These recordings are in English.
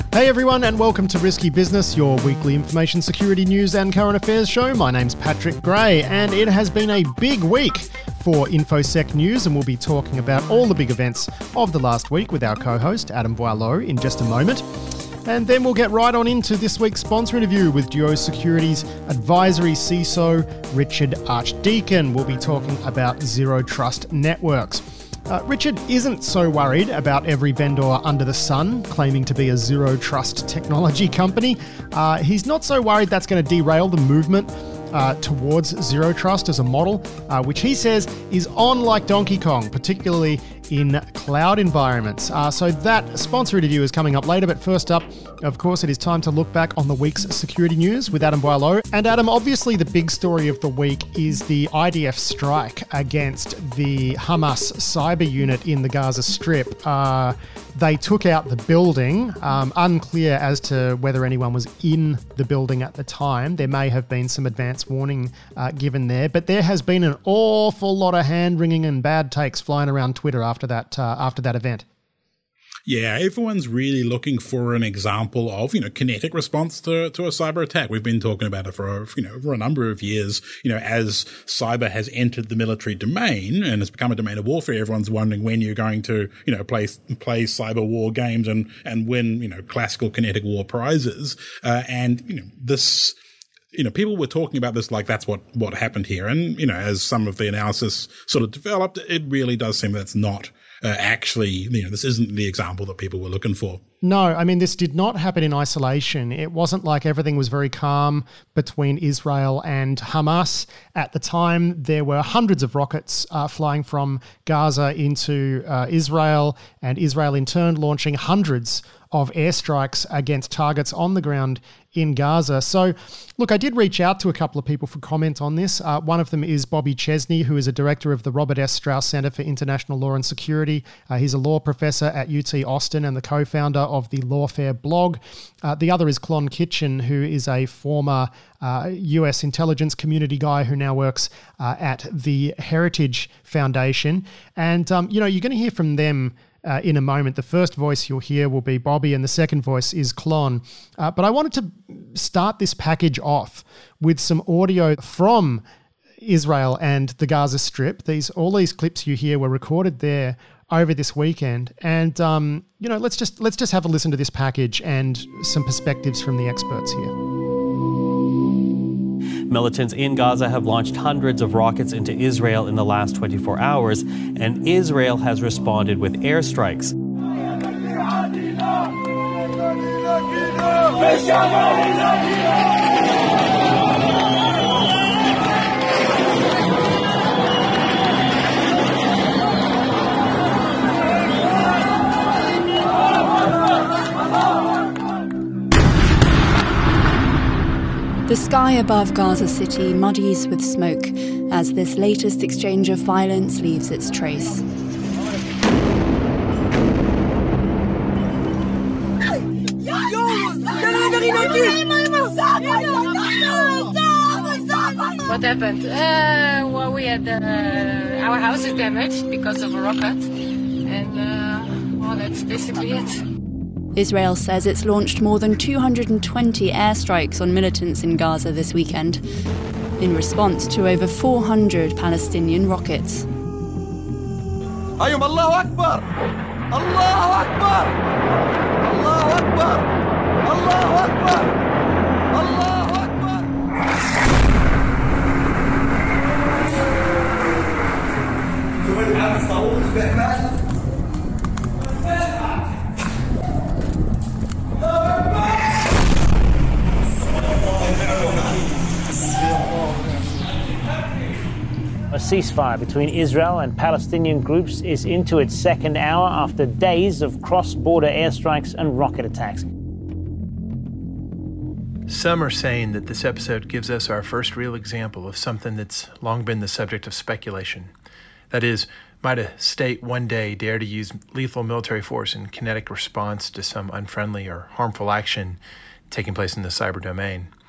Hey everyone, and welcome to Risky Business, your weekly information security news and current affairs show. My name's Patrick Gray, and it has been a big week for InfoSec News, and we'll be talking about all the big events of the last week with our co-host, Adam Boileau, in just a moment. And then we'll get right on into this week's sponsor interview with Duo Security's advisory CISO, Richard Archdeacon. We'll be talking about Zero Trust networks. Richard isn't so worried about every vendor under the sun claiming to be a zero trust technology company. He's not so worried that's going to derail the movement towards zero trust as a model, which he says is on like Donkey Kong, particularly in cloud environments. So that sponsor interview is coming up later, but first up, of course, it is time to look back on the week's security news with Adam Boileau. And Adam, obviously the big story of the week is the IDF strike against the Hamas cyber unit in the Gaza Strip. They took out the building, unclear as to whether anyone was in the building at the time. There may have been some advance warning given there, but there has been an awful lot of hand-wringing and bad takes flying around Twitter after that event. Yeah, everyone's really looking for an example of, kinetic response to a cyber attack. We've been talking about it for a number of years. As cyber has entered the military domain and has become a domain of warfare, everyone's wondering when you're going to, play cyber war games and win, classical kinetic war prizes. This, people were talking about this like that's what happened here. And, as some of the analysis sort of developed, it really does seem that's not actually, this isn't the example that people were looking for. No, I mean, this did not happen in isolation. It wasn't like everything was very calm between Israel and Hamas. At the time, there were hundreds of rockets flying from Gaza into Israel, and Israel in turn launching hundreds of airstrikes against targets on the ground in Gaza. So, look, I did reach out to a couple of people for comment on this. One of them is Bobby Chesney, who is a director of the Robert S. Strauss Center for International Law and Security. He's a law professor at UT Austin and the co-founder of the Lawfare blog. The other is Clon Kitchen, who is a former US intelligence community guy who now works at the Heritage Foundation. And, you're going to hear from them in a moment. The first voice you'll hear will be Bobby, and the second voice is Clon. But I wanted to start this package off with some audio from Israel and the Gaza Strip. All these clips you hear were recorded there over this weekend, and let's just have a listen to this package and some perspectives from the experts here. Militants in Gaza have launched hundreds of rockets into Israel in the last 24 hours, and Israel has responded with airstrikes. The sky above Gaza City muddies with smoke as this latest exchange of violence leaves its trace. What happened? Well, we had our house is damaged because of a rocket, and that's basically it. Israel says it's launched more than 220 airstrikes on militants in Gaza this weekend, in response to over 400 Palestinian rockets. Allahu Akbar! Allahu Akbar! Allahu Akbar! Allahu Akbar! Allahu Akbar! A ceasefire between Israel and Palestinian groups is into its second hour after days of cross-border airstrikes and rocket attacks. Some are saying that this episode gives us our first real example of something that's long been the subject of speculation. That is, might a state one day dare to use lethal military force in kinetic response to some unfriendly or harmful action taking place in the cyber domain?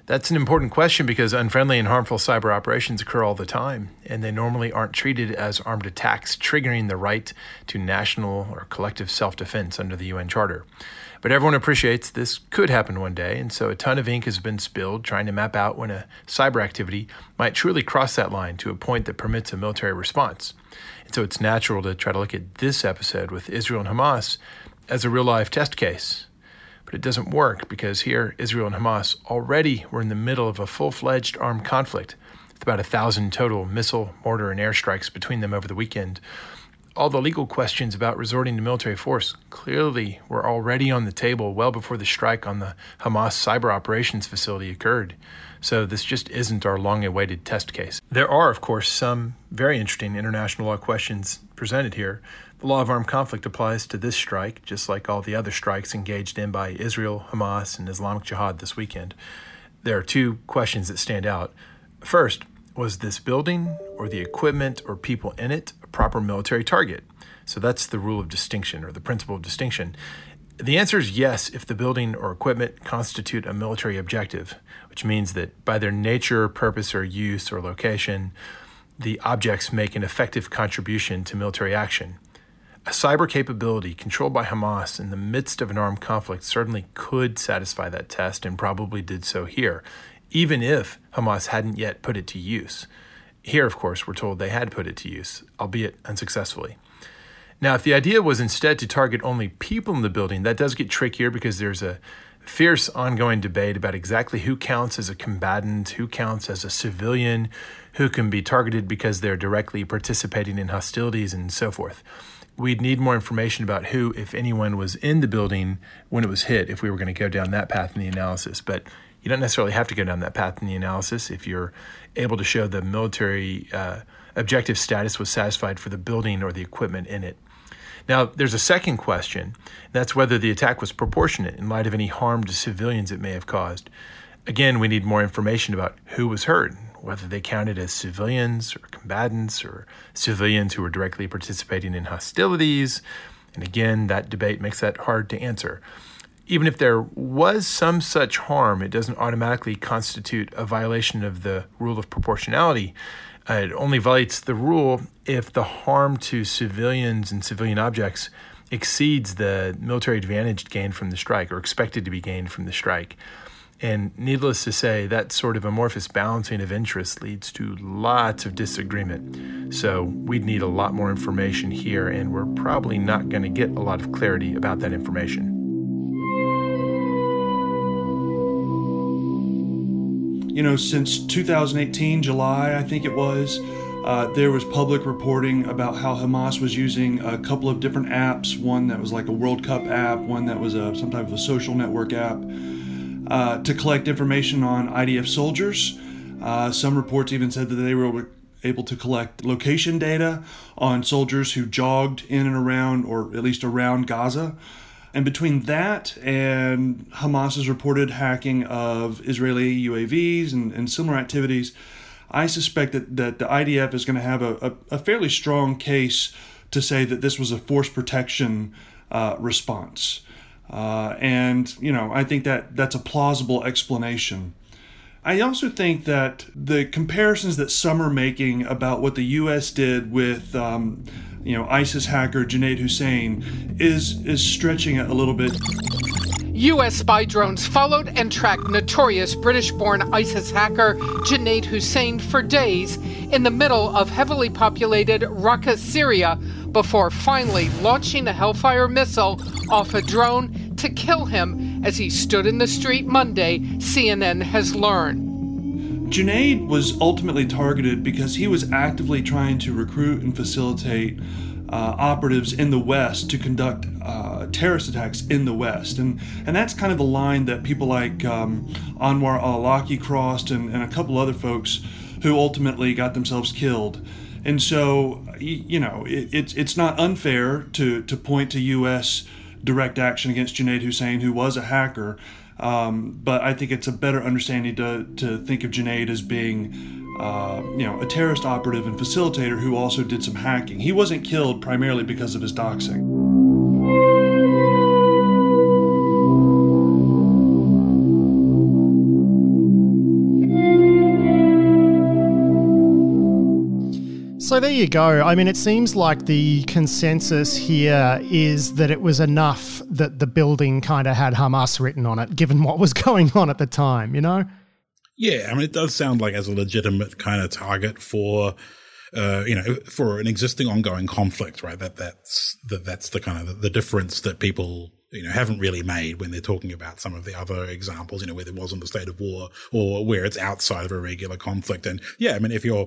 That's an important question because unfriendly and harmful cyber operations occur all the time, and they normally aren't treated as armed attacks triggering the right to national or collective self-defense under the UN Charter. But everyone appreciates this could happen one day, and so a ton of ink has been spilled trying to map out when a cyber activity might truly cross that line to a point that permits a military response. And so it's natural to try to look at this episode with Israel and Hamas as a real-life test case. But it doesn't work because here, Israel and Hamas already were in the middle of a full-fledged armed conflict with about 1,000 total missile, mortar, and airstrikes between them over the weekend. All the legal questions about resorting to military force clearly were already on the table well before the strike on the Hamas cyber operations facility occurred. So this just isn't our long-awaited test case. There are, of course, some very interesting international law questions presented here. The law of armed conflict applies to this strike, just like all the other strikes engaged in by Israel, Hamas, and Islamic Jihad this weekend. There are two questions that stand out. First, was this building or the equipment or people in it a proper military target? So that's the rule of distinction or the principle of distinction. The answer is yes if the building or equipment constitute a military objective, which means that by their nature, purpose, or use or location, the objects make an effective contribution to military action. A cyber capability controlled by Hamas in the midst of an armed conflict certainly could satisfy that test and probably did so here, even if Hamas hadn't yet put it to use. Here, of course, we're told they had put it to use, albeit unsuccessfully. Now, if the idea was instead to target only people in the building, that does get trickier because there's a fierce ongoing debate about exactly who counts as a combatant, who counts as a civilian, who can be targeted because they're directly participating in hostilities, and so forth. We'd need more information about who, if anyone, was in the building when it was hit if we were going to go down that path in the analysis. But you don't necessarily have to go down that path in the analysis if you're able to show the military objective status was satisfied for the building or the equipment in it. Now, there's a second question. That's whether the attack was proportionate in light of any harm to civilians it may have caused. Again, we need more information about who was hurt, whether they counted as civilians or combatants or civilians who were directly participating in hostilities. And again, that debate makes that hard to answer. Even if there was some such harm, it doesn't automatically constitute a violation of the rule of proportionality. It only violates the rule if the harm to civilians and civilian objects exceeds the military advantage gained from the strike or expected to be gained from the strike. And needless to say, that sort of amorphous balancing of interests leads to lots of disagreement. So we'd need a lot more information here, and we're probably not going to get a lot of clarity about that information. You know, since 2018, July, I think it was, there was public reporting about how Hamas was using a couple of different apps, one that was like a World Cup app, one that was some type of a social network app, to collect information on IDF soldiers. Some reports even said that they were able to collect location data on soldiers who jogged in and around, or at least around Gaza. And between that and Hamas's reported hacking of Israeli UAVs and similar activities, I suspect that the IDF is going to have a fairly strong case to say that this was a force protection response. And, you know, I think that's a plausible explanation. I also think that the comparisons that some are making about what the U.S. did with ISIS hacker Junaid Hussain is stretching it a little bit. U.S. spy drones followed and tracked notorious British-born ISIS hacker Junaid Hussain for days in the middle of heavily populated Raqqa, Syria, before finally launching a Hellfire missile off a drone to kill him as he stood in the street Monday, CNN has learned. Junaid was ultimately targeted because he was actively trying to recruit and facilitate operatives in the West to conduct terrorist attacks in the West. And that's kind of the line that people like Anwar al-Awlaki crossed and a couple other folks who ultimately got themselves killed. And so, you know, it's not unfair to point to U.S. direct action against Junaid Hussain, who was a hacker. But I think it's a better understanding to think of Junaid as being, a terrorist operative and facilitator who also did some hacking. He wasn't killed primarily because of his doxing. So there you go. I mean, it seems like the consensus here is that it was enough that the building kind of had Hamas written on it, given what was going on at the time, you know? Yeah, I mean, it does sound like as a legitimate kind of target for, for an existing ongoing conflict, right? That's the kind of the difference that people, haven't really made when they're talking about some of the other examples, where there wasn't a state of war or where it's outside of a regular conflict. And yeah, I mean, if you're a,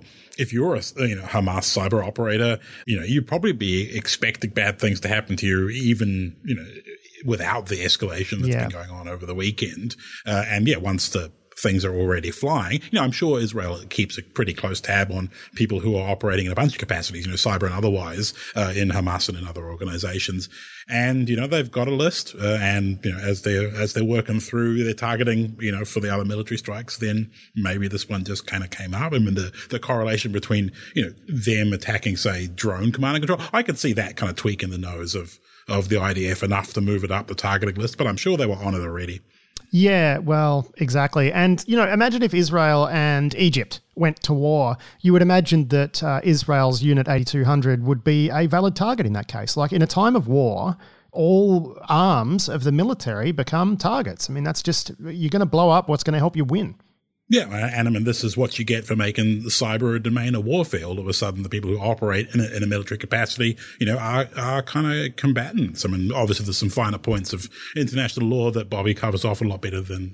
Hamas cyber operator, you'd probably be expecting bad things to happen to you, even, without the escalation that's been going on over the weekend. Once the things are already flying. I'm sure Israel keeps a pretty close tab on people who are operating in a bunch of capacities, cyber and otherwise, in Hamas and in other organizations. And, they've got a list, as they're working through their targeting, for the other military strikes, then maybe this one just kind of came up. I mean, the correlation between, them attacking, say, drone command and control, I could see that kind of tweaking the nose of the IDF enough to move it up the targeting list, but I'm sure they were on it already. Yeah, well, exactly. And, imagine if Israel and Egypt went to war. You would imagine that Israel's Unit 8200 would be a valid target in that case. Like in a time of war, all arms of the military become targets. I mean, that's just, you're going to blow up what's going to help you win. Yeah, and I mean, this is what you get for making the cyber a domain of warfare. All of a sudden, the people who operate in a military capacity, are kind of combatants. I mean, obviously, there's some finer points of international law that Bobby covers off a lot better than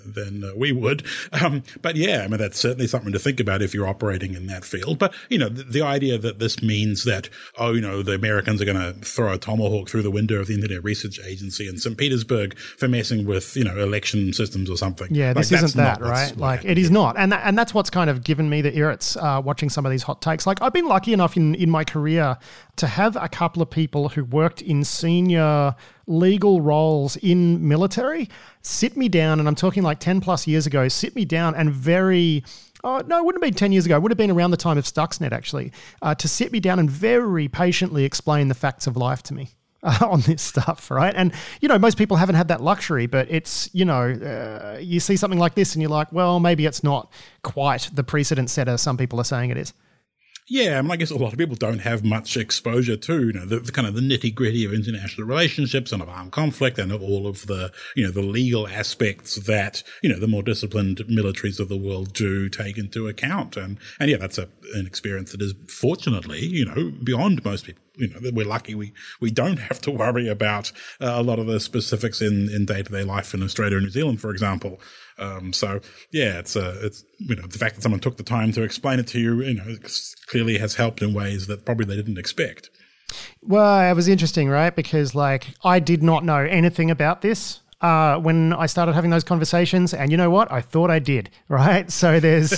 we would. But yeah, I mean, that's certainly something to think about if you're operating in that field. But, the idea that this means that, the Americans are going to throw a tomahawk through the window of the Internet Research Agency in St. Petersburg for messing with, election systems or something. Yeah, this isn't that, right? Like, it is not. And that's what's kind of given me the irrits watching some of these hot takes. Like, I've been lucky enough in my career to have a couple of people who worked in senior legal roles in military sit me down, and I'm talking like 10 plus years ago, sit me down and it wouldn't have been 10 years ago. It would have been around the time of Stuxnet, actually, to sit me down and very patiently explain the facts of life to me. On this stuff, right? And, most people haven't had that luxury, but it's, you see something like this and you're like, well, maybe it's not quite the precedent setter some people are saying it is. Yeah, I mean, I guess a lot of people don't have much exposure to, the kind of the nitty gritty of international relationships and of armed conflict and of all of the, the legal aspects that, the more disciplined militaries of the world do take into account. And yeah, that's an experience that is fortunately, beyond most people. We're lucky we don't have to worry about a lot of the specifics in day-to-day life in Australia and New Zealand, for example. So yeah, it's the fact that someone took the time to explain it to you, clearly has helped in ways that probably they didn't expect. Well, it was interesting, right? Because I did not know anything about this when I started having those conversations, and you know what? I thought I did, right? So there's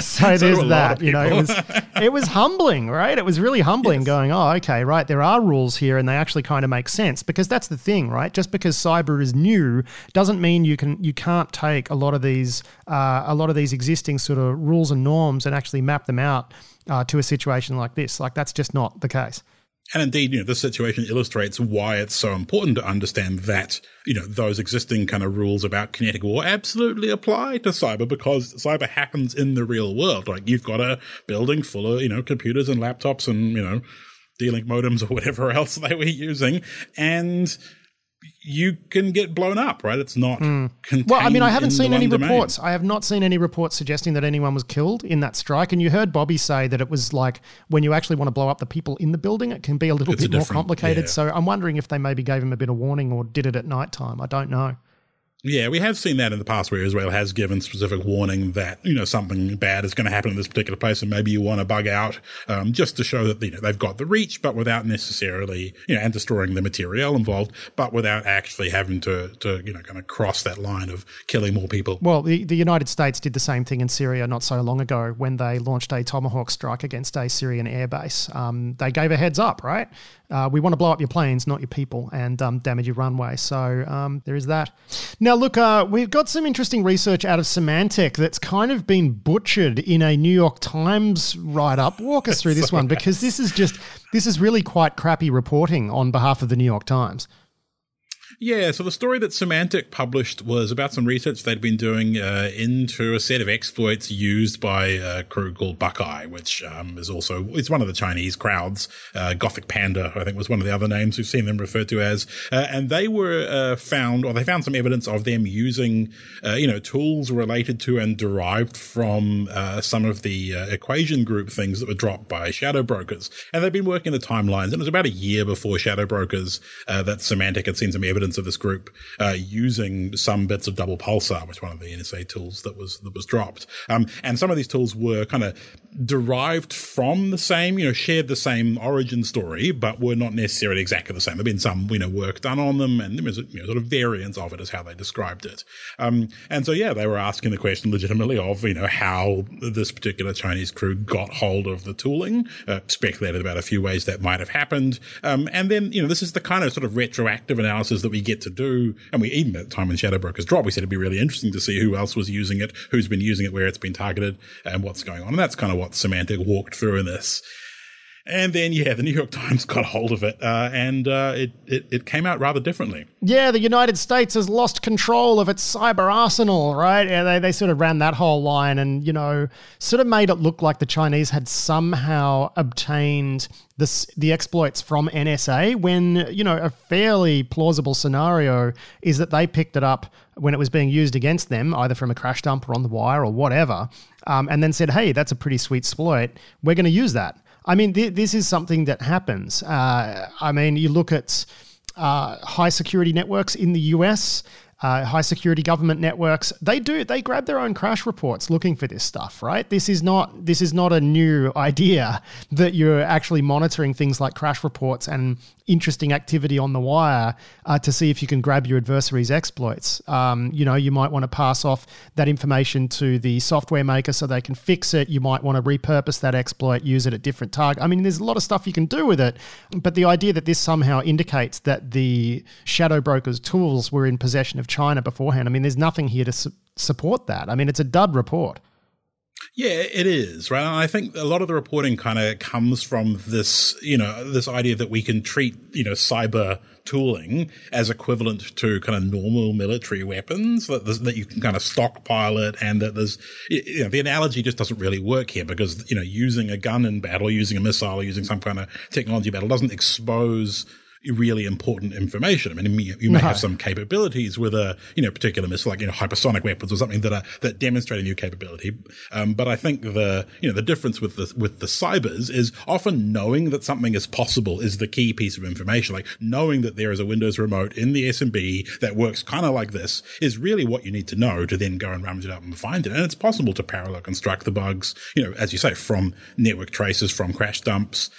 that. It was humbling, right? It was really humbling going, oh, okay, right, there are rules here and they actually kind of make sense, because that's the thing, right? Just because cyber is new doesn't mean you can't take a lot of these existing sort of rules and norms and actually map them out to a situation like this. Like, that's just not the case. And indeed, this situation illustrates why it's so important to understand that, those existing kind of rules about kinetic war absolutely apply to cyber, because cyber happens in the real world. Like, you've got a building full of, computers and laptops and, D-Link modems or whatever else they were using, and you can get blown up, right? It's not contained. Well, I mean, I haven't in seen the any one reports. domain. I have not seen any reports suggesting that anyone was killed in that strike. And you heard Bobby say that it was like, when you actually want to blow up the people in the building, it can be a little bit more complicated. Yeah. So I'm wondering if they maybe gave him a bit of warning or did it at night time. I don't know. Yeah, we have seen that in the past where Israel has given specific warning that, something bad is going to happen in this particular place and maybe you want to bug out, just to show that, they've got the reach, but without necessarily, and destroying the material involved, but without actually having to kind of cross that line of killing more people. Well, the United States did the same thing in Syria not so long ago when they launched a Tomahawk strike against a Syrian airbase. They gave a heads up, right? We want to blow up your planes, not your people, and damage your runway. So there is that. Now, look, we've got some interesting research out of Symantec that's kind of been butchered in a New York Times write-up. Walk us through this one, because this is really quite crappy reporting on behalf of the New York Times. Yeah, so the story that Symantec published was about some research they'd been doing into a set of exploits used by a crew called Buckeye, which it's one of the Chinese crowds. Gothic Panda, I think, was one of the other names we've seen them referred to as. And they were they found some evidence of them using, tools related to and derived from some of the equation group things that were dropped by shadow brokers. And they've been working the timelines, and it was about a year before shadow brokers that Symantec had seen some evidence of this group using some bits of double pulsar, which was one of the NSA tools that was dropped. And some of these tools were kind of derived from the same, shared the same origin story, but were not necessarily exactly the same. There'd been some, work done on them, and there was sort of variants of it, is how they described it. And so, they were asking the question legitimately of, how this particular Chinese crew got hold of the tooling, speculated about a few ways that might have happened. And then, this is the kind of sort of retroactive analysis that we get to do. And we, even at the time when Shadow Brokers dropped, we said it'd be really interesting to see who else was using it, who's been using it, where it's been targeted, and what's going on. And that's kind of what Symantec walked through in this. And then, the New York Times got hold of it, and it came out rather differently. Yeah, the United States has lost control of its cyber arsenal, right? Yeah, they sort of ran that whole line and, sort of made it look like the Chinese had somehow obtained the exploits from NSA when, a fairly plausible scenario is that they picked it up when it was being used against them, either from a crash dump or on the wire or whatever, and then said, hey, that's a pretty sweet exploit. We're going to use that. I mean, this is something that happens. You look at high security networks in the US, high security government networks. They grab their own crash reports looking for this stuff, right? This is not a new idea that you're actually monitoring things like crash reports and interesting activity on the wire to see if you can grab your adversary's exploits. You might want to pass off that information to the software maker so they can fix it. You might want to repurpose that exploit, use it at different targets. I mean, there's a lot of stuff you can do with it, but the idea that this somehow indicates that the shadow brokers' tools were in possession of China beforehand, I mean, there's nothing here to support that. I mean, it's a dud report. Yeah, it is, right? And I think a lot of the reporting kind of comes from this, this idea that we can treat, cyber tooling as equivalent to kind of normal military weapons, that you can kind of stockpile it, and that there's, the analogy just doesn't really work here because, using a gun in battle, using a missile, or using some kind of technology battle doesn't expose really important information. I mean, you may have some capabilities with a, particular missile, like, hypersonic weapons or something that demonstrate a new capability. But I think the difference with the cybers is often knowing that something is possible is the key piece of information. Like knowing that there is a Windows remote in the SMB that works kind of like this is really what you need to know to then go and rummage it up and find it. And it's possible to parallel construct the bugs, as you say, from network traces, from crash dumps,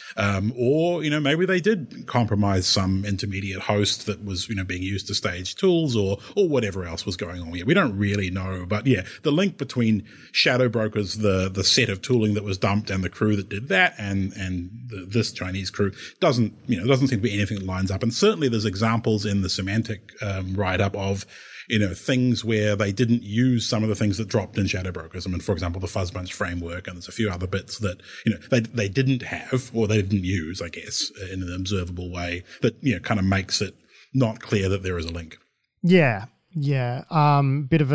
or, maybe they did compromise some intermediate host that was, being used to stage tools or whatever else was going on. Yeah, we don't really know, but yeah, the link between shadow brokers, the set of tooling that was dumped, and the crew that did that, and this Chinese crew doesn't seem to be anything that lines up. And certainly there's examples in the Symantec write-up of things where they didn't use some of the things that dropped in shadow brokers. I mean, for example, the Fuzzbunch framework, and there's a few other bits that, they didn't have, or they didn't use, I guess, in an observable way that, kind of makes it not clear that there is a link. Yeah. Yeah, bit of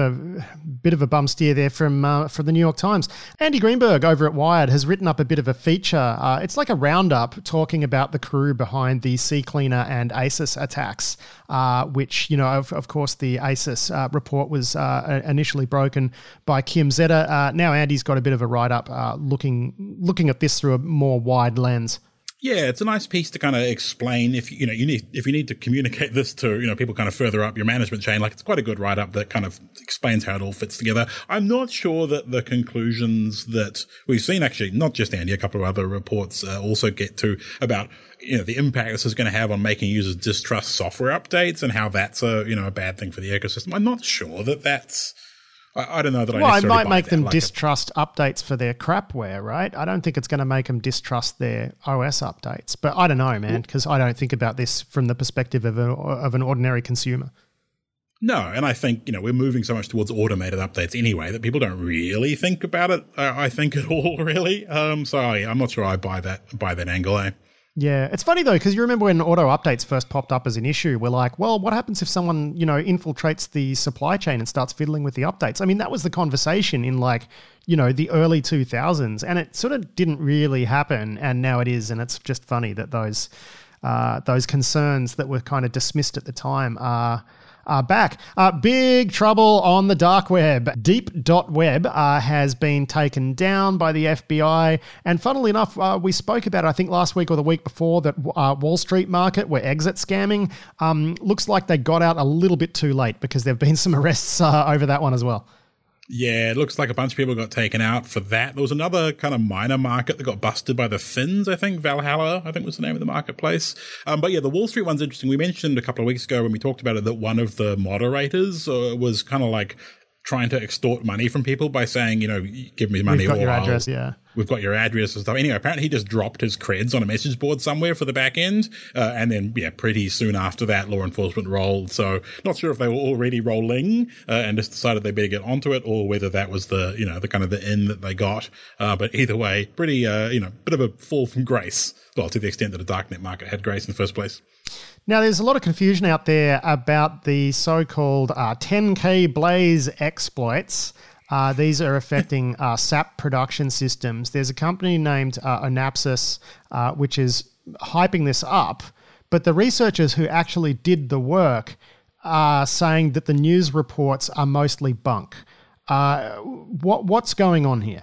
a bum steer there from the New York Times. Andy Greenberg over at Wired has written up a bit of a feature. It's like a roundup talking about the crew behind the CCleaner and ASUS attacks, which, of course, the ASUS report was initially broken by Kim Zeta. Now Andy's got a bit of a write-up looking at this through a more wide lens. Yeah, it's a nice piece to kind of explain if you need to communicate this to people kind of further up your management chain. Like, it's quite a good write up that kind of explains how it all fits together. I'm not sure that the conclusions that we've seen, actually, not just Andy, a couple of other reports also get to about the impact this is going to have on making users distrust software updates and how that's a bad thing for the ecosystem. I'm not sure that that's. I don't know that I necessarily it might make them distrust updates for their crapware, right? I don't think it's going to make them distrust their OS updates. But I don't know, man, because I don't think about this from the perspective of an ordinary consumer. No, and I think, we're moving so much towards automated updates anyway that people don't really think about it, I think, at all, really. So I'm not sure I buy that angle, eh? Yeah, it's funny though, because you remember when auto updates first popped up as an issue, we're like, well, what happens if someone, infiltrates the supply chain and starts fiddling with the updates? I mean, that was the conversation in the early 2000s, and it sort of didn't really happen, and now it is, and it's just funny that those concerns that were kind of dismissed at the time are back. Big trouble on the dark web. Deep.web has been taken down by the FBI. And funnily enough, we spoke about it, I think last week or the week before, that Wall Street Market were exit scamming. Looks like they got out a little bit too late because there have been some arrests over that one as well. Yeah, it looks like a bunch of people got taken out for that. There was another kind of minor market that got busted by the Finns, I think. Valhalla, I think was the name of the marketplace. But yeah, the Wall Street one's interesting. We mentioned a couple of weeks ago when we talked about it that one of the moderators was kind of like trying to extort money from people by saying, give me money. We've got your address, yeah. We've got your address and stuff. Anyway, apparently he just dropped his creds on a message board somewhere for the back end. And then, pretty soon after that, law enforcement rolled. So not sure if they were already rolling and just decided they better get onto it, or whether that was the kind of the in that they got. But either way, pretty, bit of a fall from grace. Well, to the extent that a darknet market had grace in the first place. Now, there's a lot of confusion out there about the so-called 10K Blaze exploits. These are affecting SAP production systems. There's a company named Onapsis, which is hyping this up, but the researchers who actually did the work are saying that the news reports are mostly bunk. What's going on here?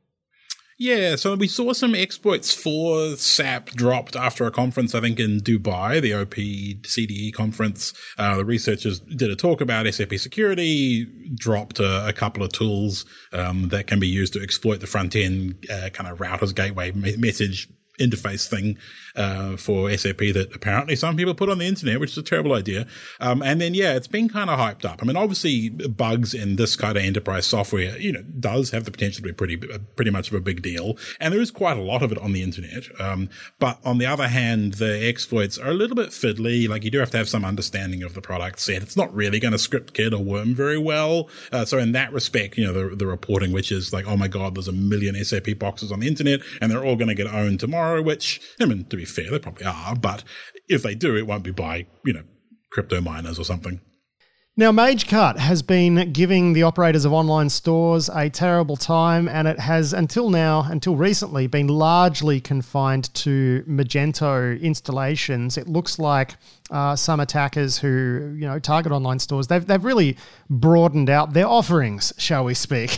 Yeah, so we saw some exploits for SAP dropped after a conference, I think, in Dubai, the OPCDE conference. The researchers did a talk about SAP security, dropped a couple of tools that can be used to exploit the front-end kind of routers gateway message interface thing for SAP that apparently some people put on the internet, which is a terrible idea. And then, it's been kind of hyped up. I mean, obviously, bugs in this kind of enterprise software, does have the potential to be pretty much of a big deal. And there is quite a lot of it on the internet. But on the other hand, the exploits are a little bit fiddly. Like, you do have to have some understanding of the product set. It's not really going to script kid or worm very well. So in that respect, the reporting, which is like, oh my God, there's a million SAP boxes on the internet and they're all going to get owned tomorrow, which, I mean, to be fair, they probably are, but if they do, it won't be by, crypto miners or something. Now, MageCut has been giving the operators of online stores a terrible time, and it has until recently, been largely confined to Magento installations. It looks like some attackers who, target online stores, they've really broadened out their offerings, shall we speak.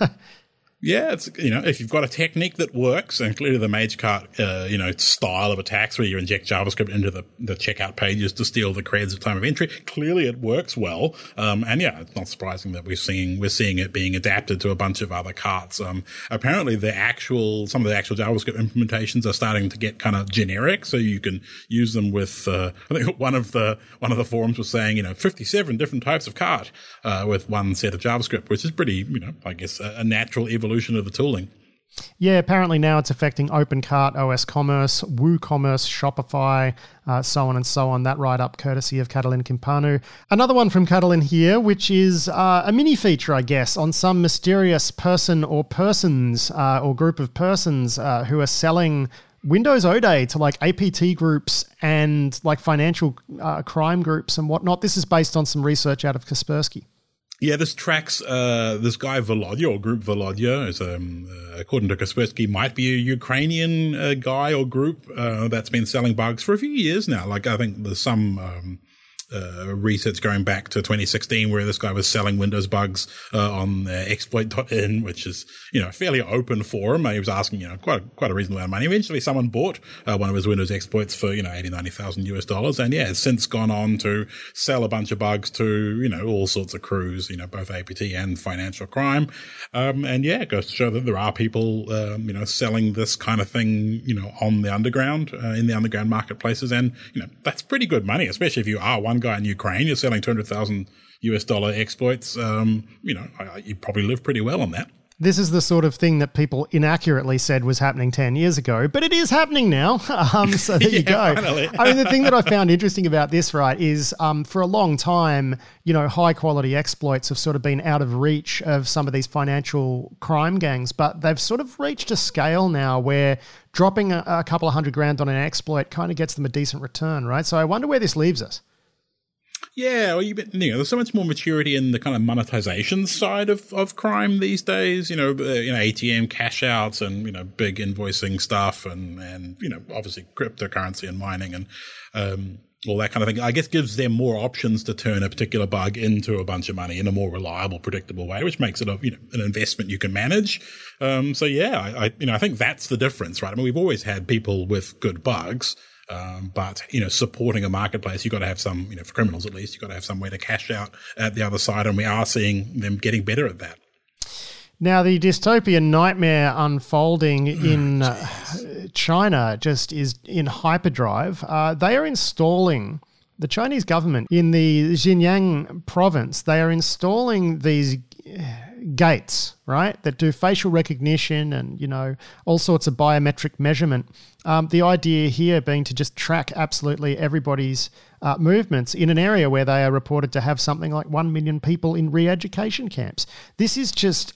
Yeah, it's, if you've got a technique that works, and clearly the MageCut, style of attacks where you inject JavaScript into the checkout pages to steal the creds at time of entry, clearly it works well. And it's not surprising that we're seeing it being adapted to a bunch of other carts. Apparently some of the actual JavaScript implementations are starting to get kind of generic, so you can use them with, I think one of the forums was saying, 57 different types of cart, with one set of JavaScript, which is pretty, I guess a natural evolution of the tooling. Yeah, apparently now it's affecting OpenCart, OS Commerce, WooCommerce, Shopify, so on and so on. That write-up courtesy of Catalin Kimpanu. Another one from Catalin here, which is a mini feature, I guess, on some mysterious person or persons or group of persons who are selling Windows O-Day to like APT groups and like financial crime groups and whatnot. This is based on some research out of Kaspersky. Yeah, this tracks this guy Volodya, or Group Volodya, is according to Kaspersky, might be a Ukrainian guy or group that's been selling bugs for a few years now. Like, I think there's some research going back to 2016 where this guy was selling Windows bugs on exploit.in, which is, a fairly open forum. He was asking, quite a reasonable amount of money. Eventually someone bought one of his Windows exploits for, $80,000-$90,000 And has since gone on to sell a bunch of bugs to, all sorts of crews, both APT and financial crime. It goes to show that there are people, selling this kind of thing, on the underground, in the underground marketplaces. And, that's pretty good money, especially if you are one guy in Ukraine, you're selling $200,000 exploits. You probably live pretty well on that. This is the sort of thing that people inaccurately said was happening 10 years ago, but it is happening now. So there you go. Finally. I mean, the thing that I found interesting about this, right, is for a long time, high quality exploits have sort of been out of reach of some of these financial crime gangs, but they've sort of reached a scale now where dropping a couple of $100,000 on an exploit kind of gets them a decent return, right? So I wonder where this leaves us. Yeah, well, there's so much more maturity in the kind of monetization side of crime these days. ATM cash outs and big invoicing stuff, and obviously cryptocurrency and mining and all that kind of thing. I guess gives them more options to turn a particular bug into a bunch of money in a more reliable, predictable way, which makes it an investment you can manage. I think that's the difference, right? I mean, we've always had people with good bugs. But supporting a marketplace, you've got to have some, for criminals at least, you've got to have some way to cash out at the other side, and we are seing them getting better at that. Now, the dystopian nightmare unfolding in China just is in hyperdrive. They are installing, the Chinese government in the Xinjiang province, they are installing these gates, right, that do facial recognition and, all sorts of biometric measurement. The idea here being to just track absolutely everybody's movements in an area where they are reported to have something like 1 million people in re-education camps. This is just,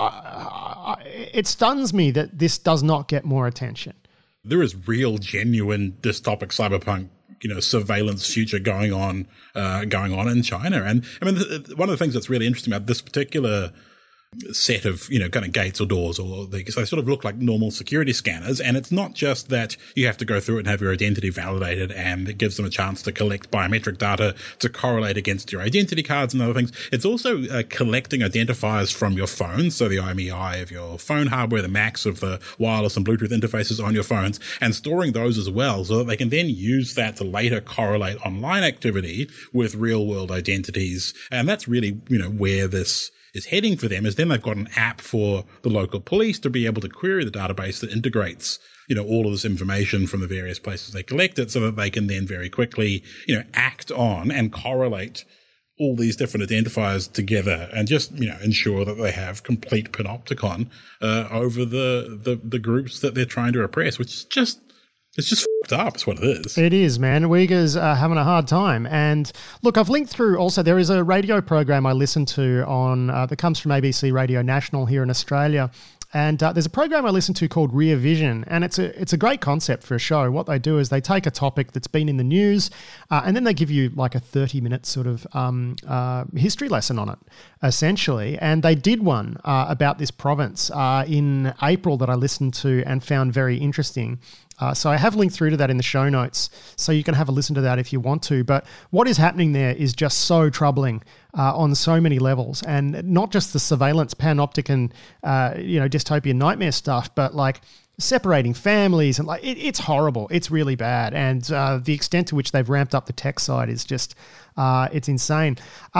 it stuns me that this does not get more attention. There is real, genuine dystopic cyberpunk surveillance future going on in China. And I mean, one of the things that's really interesting about this particular set of, kind of gates or doors, or they sort of look like normal security scanners. And it's not just that you have to go through it and have your identity validated, and it gives them a chance to collect biometric data to correlate against your identity cards and other things. It's also collecting identifiers from your phone. So the IMEI of your phone hardware, the MACs of the wireless and Bluetooth interfaces on your phones, and storing those as well, so that they can then use that to later correlate online activity with real world identities. And that's really, where this is heading for them, is then they've got an app for the local police to be able to query the database that integrates, all of this information from the various places they collect it, so that they can then very quickly, act on and correlate all these different identifiers together and just, ensure that they have complete panopticon over the groups that they're trying to oppress, which is just, it's just fucked up. It's what it is. It is, man. Uyghurs are having a hard time. And look, I've linked through also, there is a radio program I listen to on that comes from ABC Radio National here in Australia. And there's a program I listen to called Rear Vision, and it's a great concept for a show. What they do is they take a topic that's been in the news, and then they give you like a 30-minute sort of history lesson on it, essentially. And they did one about this province in April that I listened to and found very interesting. So I have linked through to that in the show notes, so you can have a listen to that if you want to. But what is happening there is just so troubling on so many levels, and not just the surveillance, panopticon, dystopian nightmare stuff, but like separating families and like it's horrible. It's really bad, and the extent to which they've ramped up the tech side is just it's insane.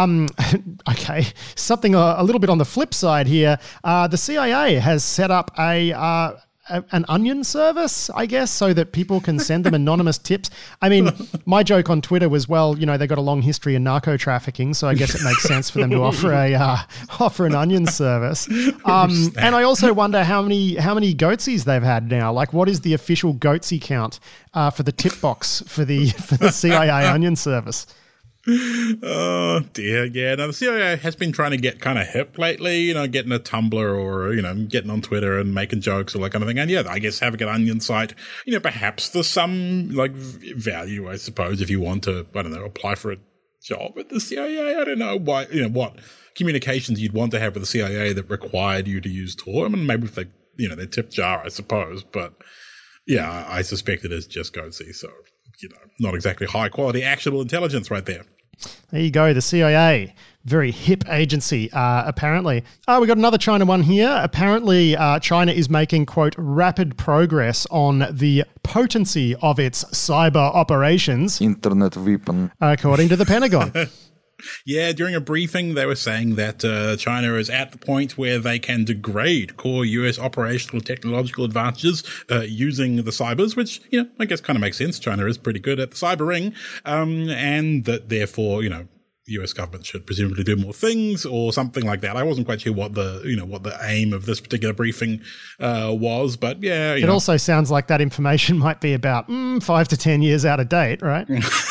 Okay, something a little bit on the flip side here. The CIA has set up an onion service, I guess, so that people can send them anonymous tips. I mean, my joke on Twitter was, well, they got a long history in narco trafficking, so I guess it makes sense for them to offer an onion service. And I also wonder how many goatsies they've had now. Like, what is the official goatsy count for the tip box for the CIA onion service? Oh dear, yeah. Now the CIA has been trying to get kind of hip lately, getting a Tumblr or, getting on Twitter and making jokes or that kind of thing. And yeah, I guess having an onion site, perhaps there's some like value, I suppose, if you want to, I don't know, apply for a job at the CIA. I don't know why, what communications you'd want to have with the CIA that required you to use Tor. I mean, maybe if they, their tip jar, I suppose, but yeah, I suspect it is just goatsy. So, not exactly high quality actionable intelligence right there. There you go, the CIA, very hip agency, apparently. We got another China one here. Apparently, China is making, quote, rapid progress on the potency of its cyber operations. Internet weapon. According to the Pentagon. Yeah, during a briefing, they were saying that China is at the point where they can degrade core US operational technological advantages using the cybers, which, I guess kind of makes sense. China is pretty good at the cyber ring, and that therefore, US government should presumably do more things or something like that. I wasn't quite sure what the aim of this particular briefing was, but yeah. It also sounds like that information might be about 5 to 10 years out of date, right?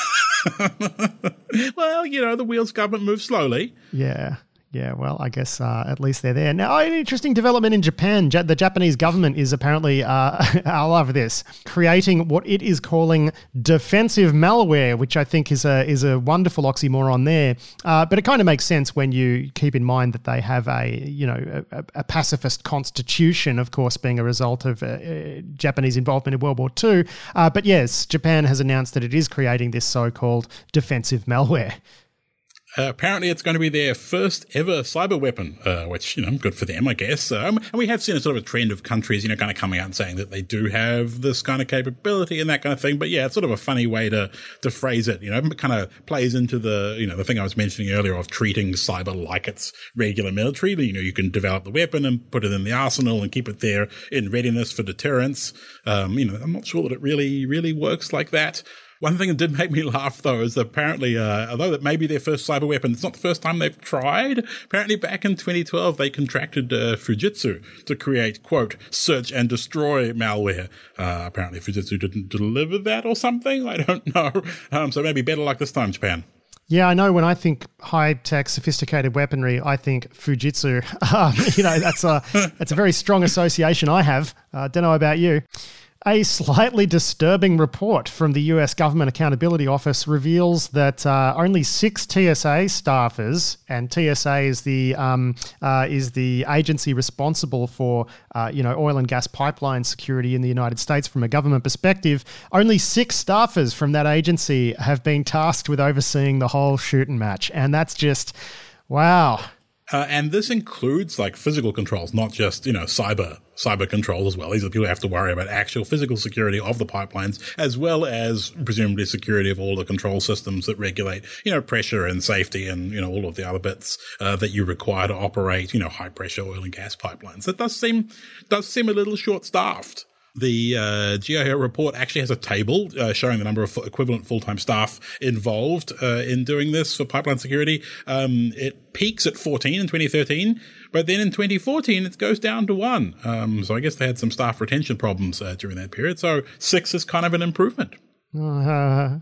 Well, the wheels government moves slowly. Yeah. Yeah, well, I guess at least they're there. Now, an interesting development in Japan. The Japanese government is apparently, I love this, creating what it is calling defensive malware, which I think is a wonderful oxymoron there. But it kind of makes sense when you keep in mind that they have a pacifist constitution, of course, being a result of Japanese involvement in World War II. But yes, Japan has announced that it is creating this so-called defensive malware. Apparently, it's going to be their first ever cyber weapon, which, good for them, I guess. And we have seen a sort of a trend of countries, kind of coming out and saying that they do have this kind of capability and that kind of thing. But yeah, it's sort of a funny way to phrase it. It kind of plays into the thing I was mentioning earlier of treating cyber like it's regular military. You can develop the weapon and put it in the arsenal and keep it there in readiness for deterrence. I'm not sure that it really, really works like that. One thing that did make me laugh, though, is that apparently, although that may be their first cyber weapon, it's not the first time they've tried. Apparently, back in 2012, they contracted Fujitsu to create, quote, search and destroy malware. Apparently, Fujitsu didn't deliver that or something. I don't know. So maybe better luck this time, Japan. Yeah, I know when I think high-tech, sophisticated weaponry, I think Fujitsu. That's a very strong association I have. Don't know about you. A slightly disturbing report from the US Government Accountability Office reveals that only 6 TSA staffers, and TSA is the agency responsible for oil and gas pipeline security in the United States from a government perspective. Only 6 staffers from that agency have been tasked with overseeing the whole shooting match, and that's just wow. And this includes like physical controls, not just, cyber control as well. These are people who have to worry about actual physical security of the pipelines, as well as presumably security of all the control systems that regulate, pressure and safety and, all of the other bits that you require to operate, high pressure oil and gas pipelines. That does seem a little short-staffed. The GIO report actually has a table showing the number of equivalent full-time staff involved in doing this for pipeline security. It peaks at 14 in 2013, but then in 2014 it goes down to 1. So I guess they had some staff retention problems during that period. So 6 is kind of an improvement. Gotta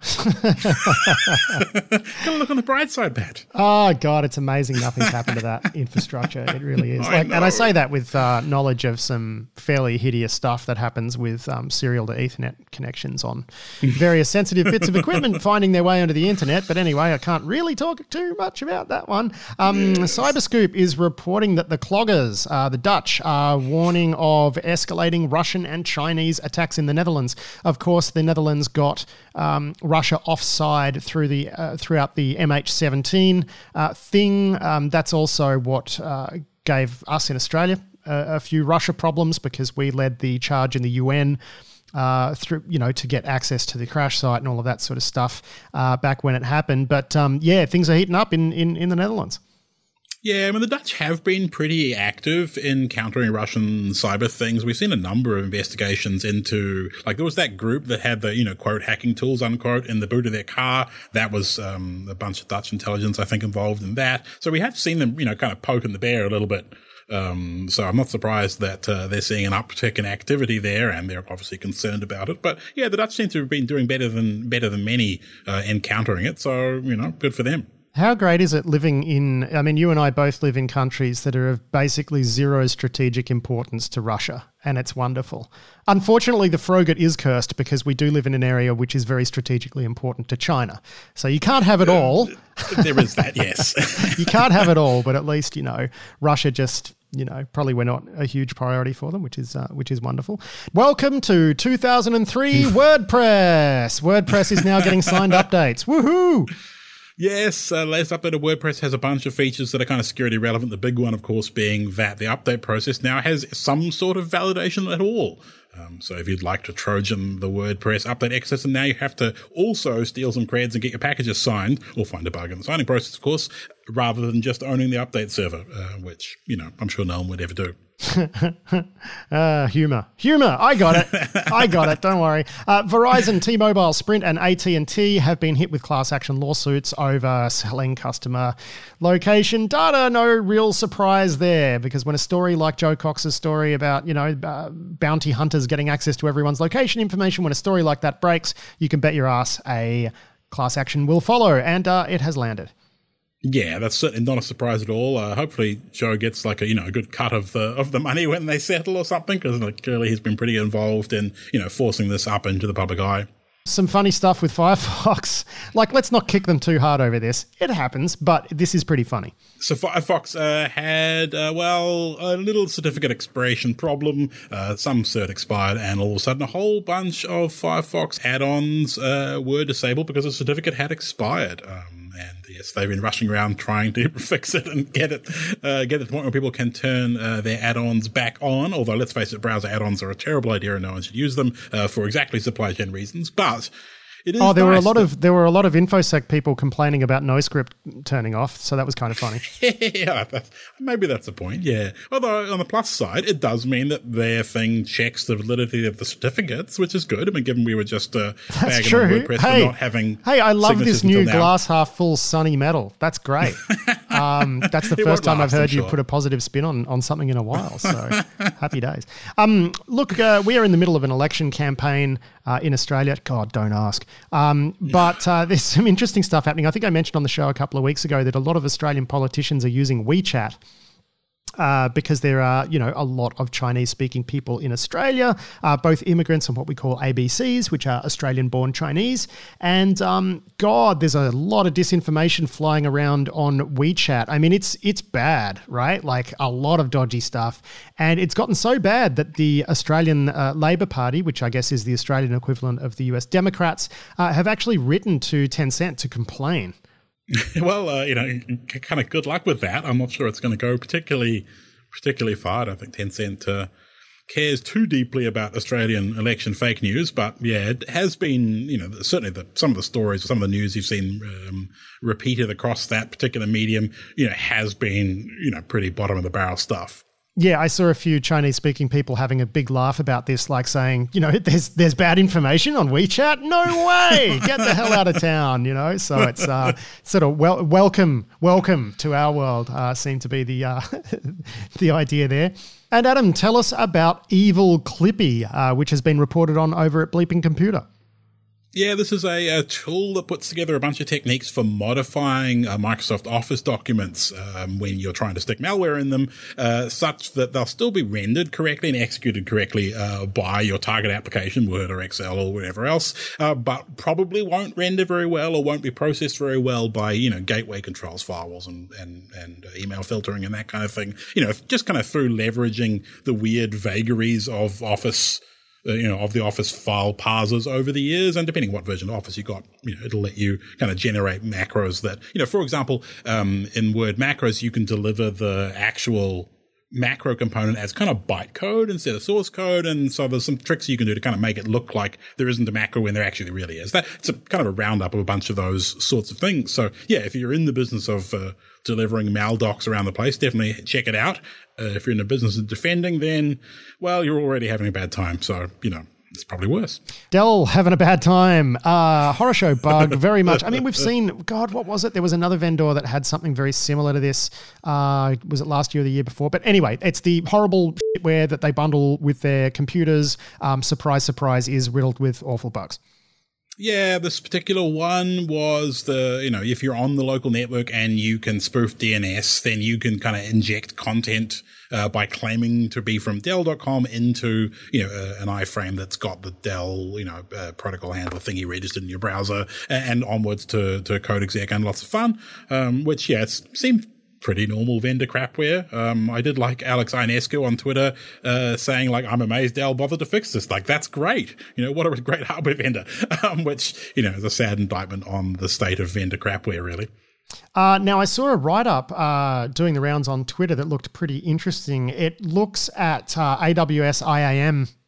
look on the bright side, Pat. Oh, God, it's amazing nothing's happened to that infrastructure. It really is. And I say that with knowledge of some fairly hideous stuff that happens with serial to Ethernet connections on various sensitive bits of equipment finding their way onto the internet. But anyway, I can't really talk too much about that one. Cyberscoop is reporting that the cloggers, the Dutch, are warning of escalating Russian and Chinese attacks in the Netherlands. Of course, the Netherlands got Russia offside throughout the MH17 thing. That's also what gave us in Australia a few Russia problems because we led the charge in the UN through, to get access to the crash site and all of that sort of stuff back when it happened. But things are heating up in the Netherlands. Yeah, the Dutch have been pretty active in countering Russian cyber things. We've seen a number of investigations into, there was that group that had the, quote, hacking tools, unquote, in the boot of their car. That was a bunch of Dutch intelligence, I think, involved in that. So we have seen them, kind of poking the bear a little bit. So I'm not surprised that they're seeing an uptick in activity there, and they're obviously concerned about it. But yeah, the Dutch seem to have been doing better than many in countering it. So, good for them. How great is it living in, you and I both live in countries that are of basically zero strategic importance to Russia, and it's wonderful. Unfortunately, the Frogate is cursed because we do live in an area which is very strategically important to China. So you can't have it all. There is that, yes. You can't have it all, but at least, Russia just... probably we're not a huge priority for them, which is wonderful. Welcome to 2003 WordPress. WordPress is now getting signed updates. Woohoo! Yes, latest update of WordPress has a bunch of features that are kind of security relevant. The big one, of course, being that the update process now has some sort of validation at all. So if you'd like to Trojan the WordPress update ecosystem, now you have to also steal some creds and get your packages signed, or find a bug in the signing process, of course, rather than just owning the update server, which, I'm sure no one would ever do. Humor. I got it. Don't worry. Verizon, T-Mobile, Sprint, and AT&T have been hit with class action lawsuits over selling customer location data. No real surprise there, because when a story like Joe Cox's story about, bounty hunters getting access to everyone's location information, when a story like that breaks, you can bet your ass a class action will follow, and it has landed. Yeah, that's certainly not a surprise at all. Hopefully Joe gets a good cut of the money when they settle or something, because clearly he's been pretty involved in, forcing this up into the public eye. Some funny stuff with Firefox. Let's not kick them too hard over this. It happens, but this is pretty funny. So Firefox had, a little certificate expiration problem. Some cert expired, and all of a sudden a whole bunch of Firefox add-ons were disabled because the certificate had expired. And yes, they've been rushing around trying to fix it and get it to the point where people can turn their add-ons back on. Although, let's face it, browser add-ons are a terrible idea and no one should use them for exactly supply chain reasons. But it is there were a lot of InfoSec people complaining about NoScript turning off, so that was kind of funny. Yeah, maybe that's the point. Yeah, although on the plus side, it does mean that their thing checks the validity of the certificates, which is good. I mean, given we were just bagging on WordPress for not having. Hey, I love this new glass half full sunny metal. That's great. That's the first time I've heard you put a positive spin on something in a while. So happy days. Look, we are in the middle of an election campaign in Australia. God, don't ask. But there's some interesting stuff happening. I think I mentioned on the show a couple of weeks ago that a lot of Australian politicians are using WeChat. Because there are, a lot of Chinese-speaking people in Australia, both immigrants and what we call ABCs, which are Australian-born Chinese. And, there's a lot of disinformation flying around on WeChat. I mean, it's bad, right? A lot of dodgy stuff. And it's gotten so bad that the Australian Labor Party, which I guess is the Australian equivalent of the US Democrats, have actually written to Tencent to complain. Well, kind of good luck with that. I'm not sure it's going to go particularly far. I don't think Tencent cares too deeply about Australian election fake news, but yeah, it has been, certainly some of the stories, some of the news you've seen repeated across that particular medium, has been, pretty bottom of the barrel stuff. Yeah, I saw a few Chinese-speaking people having a big laugh about this, saying, there's bad information on WeChat? No way! Get the hell out of town, So it's sort of welcome to our world seemed to be the idea there. And Adam, tell us about Evil Clippy, which has been reported on over at Bleeping Computer. Yeah, this is a tool that puts together a bunch of techniques for modifying Microsoft Office documents when you're trying to stick malware in them, such that they'll still be rendered correctly and executed correctly by your target application, Word or Excel or whatever else, but probably won't render very well or won't be processed very well by, gateway controls, firewalls and email filtering and that kind of thing. Just kind of through leveraging the weird vagaries of Office, of the Office file parsers over the years, and depending what version of Office you got, it'll let you kind of generate macros that, for example, in Word macros, you can deliver the actual macro component as kind of bytecode instead of source code. And so there's some tricks you can do to kind of make it look like there isn't a macro when there actually really is. It's a kind of a roundup of a bunch of those sorts of things. So yeah, if you're in the business of delivering maldocs around the place, definitely check it out. If you're in the business of defending, then, well, you're already having a bad time. So, it's probably worse. Dell having a bad time. Horror show bug, very much. I mean, we've seen, God, what was it? There was another vendor that had something very similar to this. Was it last year or the year before? But anyway, it's the horrible shitware that they bundle with their computers. Surprise, surprise, is riddled with awful bugs. Yeah, this particular one was if you're on the local network and you can spoof DNS, then you can kind of inject content by claiming to be from Dell.com into, an iframe that's got the Dell, protocol handler thingy registered in your browser and onwards to code exec and lots of fun, which, yeah, it seemed pretty normal vendor crapware. I did like Alex Ionescu on Twitter saying, I'm amazed Dell bothered to fix this. That's great. What a great hardware vendor, which, is a sad indictment on the state of vendor crapware, really. Now, I saw a write-up doing the rounds on Twitter that looked pretty interesting. It looks at AWS IAM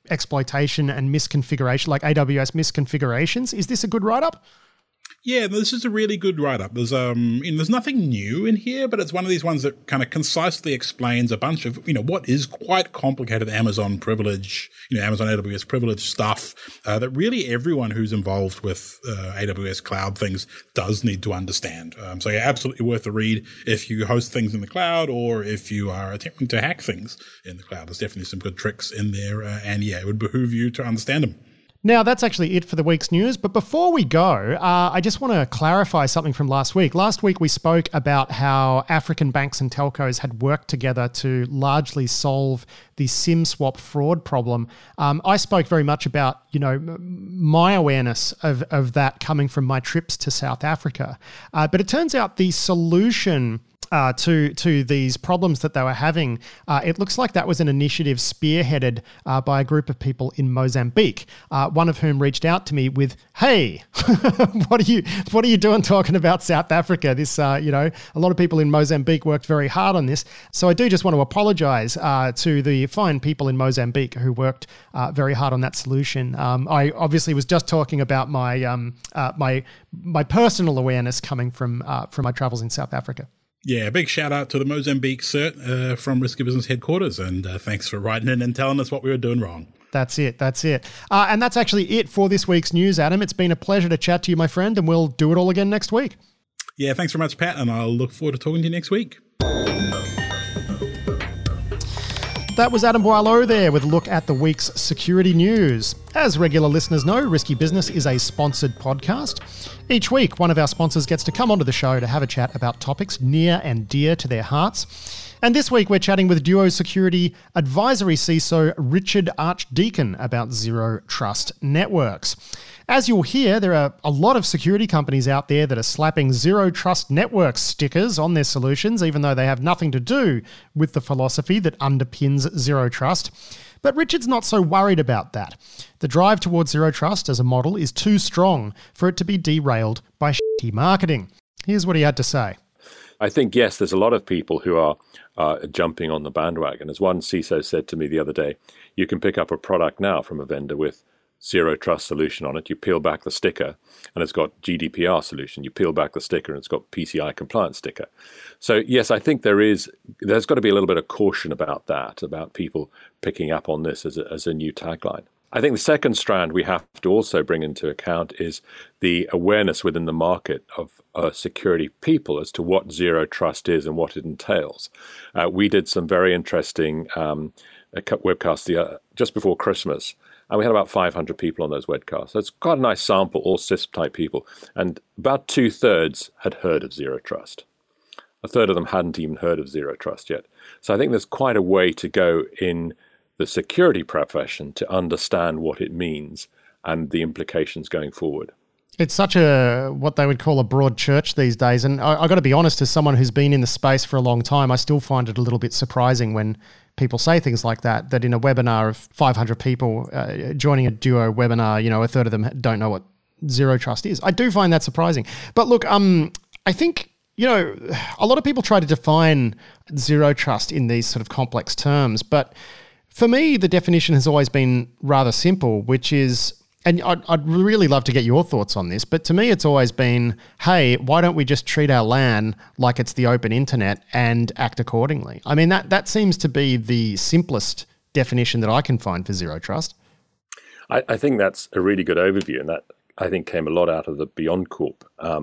exploitation and misconfiguration, like AWS misconfigurations. Is this a good write-up? Yeah, this is a really good write-up. There's nothing new in here, but it's one of these ones that kind of concisely explains a bunch of, what is quite complicated Amazon privilege, Amazon AWS privilege stuff that really everyone who's involved with AWS cloud things does need to understand. So yeah, absolutely worth a read if you host things in the cloud or if you are attempting to hack things in the cloud. There's definitely some good tricks in there, and yeah, it would behoove you to understand them. Now, that's actually it for the week's news. But before we go, I just want to clarify something from last week. Last week, we spoke about how African banks and telcos had worked together to largely solve the SIM swap fraud problem. I spoke very much about, my awareness of that coming from my trips to South Africa. But it turns out the solution to these problems that they were having, it looks like that was an initiative spearheaded by a group of people in Mozambique, one of whom reached out to me with, "Hey, what are you doing talking about South Africa? This, a lot of people in Mozambique worked very hard on this." So I do just want to apologize to the fine people in Mozambique who worked very hard on that solution. I obviously was just talking about my my personal awareness coming from my travels in South Africa. Yeah, big shout out to the Mozambique cert from Risky Business headquarters, and thanks for writing in and telling us what we were doing wrong. That's it. And that's actually it for this week's news, Adam. It's been a pleasure to chat to you, my friend, and we'll do it all again next week. Yeah, thanks very much, Pat, and I'll look forward to talking to you next week. That was Adam Boileau there with a look at the week's security news. As regular listeners know, Risky Business is a sponsored podcast. Each week, one of our sponsors gets to come onto the show to have a chat about topics near and dear to their hearts. And this week, we're chatting with Duo Security Advisory CISO Richard Archdeacon about Zero Trust Networks. As you'll hear, there are a lot of security companies out there that are slapping Zero Trust Networks stickers on their solutions, even though they have nothing to do with the philosophy that underpins Zero Trust. But Richard's not so worried about that. The drive towards Zero Trust as a model is too strong for it to be derailed by shitty marketing. Here's what he had to say. I think, yes, there's a lot of people who are jumping on the bandwagon. As one CISO said to me the other day, you can pick up a product now from a vendor with Zero Trust solution on it. You peel back the sticker and it's got GDPR solution. You peel back the sticker and it's got PCI compliance sticker. So yes, I think there's got to be a little bit of caution about that, about people picking up on this as a new tagline. I think the second strand we have to also bring into account is the awareness within the market of security people as to what Zero Trust is and what it entails. We did some very interesting webcasts just before Christmas, and we had about 500 people on those webcasts. So it's quite a nice sample, all CISP-type people. And about 2/3 had heard of Zero Trust. A third of them hadn't even heard of Zero Trust yet. So I think there's quite a way to go in the security profession to understand what it means and the implications going forward. It's such what they would call a broad church these days. And I got to be honest, as someone who's been in the space for a long time, I still find it a little bit surprising when people say things like that in a webinar of 500 people joining a Duo webinar, a third of them don't know what Zero Trust is. I do find that surprising. But look, I think, a lot of people try to define Zero Trust in these sort of complex terms. But for me, the definition has always been rather simple, which is, and I'd really love to get your thoughts on this, but to me it's always been, hey, why don't we just treat our LAN like it's the open internet and act accordingly? I mean, that seems to be the simplest definition that I can find for Zero Trust. I think that's a really good overview, and that, I think, came a lot out of the BeyondCorp